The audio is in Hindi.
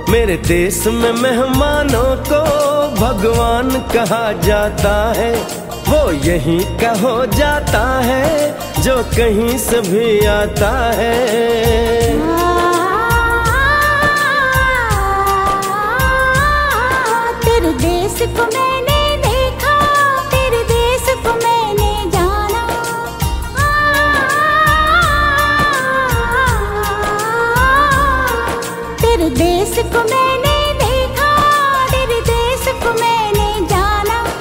मेरे देश में मेहमानों को भगवान कहा जाता है। वो यहीं का हो जाता है जो कहीं से भी आता है। तेरे देश को मैंने देखा, तेरे देश को मैंने जाना। तेरे देश को